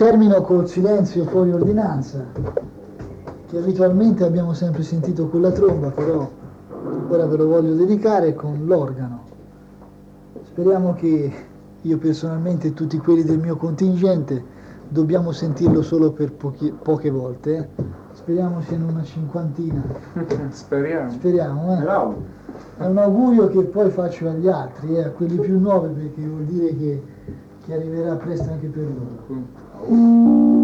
Termino col silenzio fuori ordinanza, che abitualmente abbiamo sempre sentito con la tromba, però ora ve lo voglio dedicare con l'organo. Speriamo che io personalmente e tutti quelli del mio contingente dobbiamo sentirlo solo per poche volte. Speriamo siano una cinquantina. Speriamo. Speriamo, È un augurio che poi faccio agli altri, a quelli più nuovi, perché vuol dire che arriverà presto anche per loro.